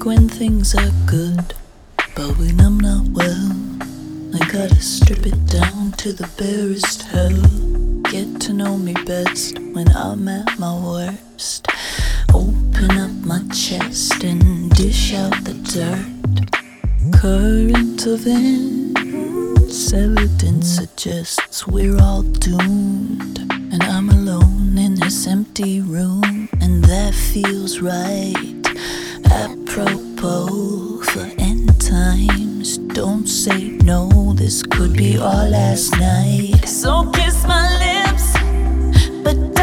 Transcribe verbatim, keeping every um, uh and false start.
when things are good, but when I'm not well, I gotta strip it down to the barest hell. Get to know me best when I'm at my worst. Open up my chest and dish out the dirt. Current of events, evidence suggests we're all doomed. And I'm alone in this empty room, and that feels right. Apropos for end times, don't say no, this could be our last night. So kiss my lips, but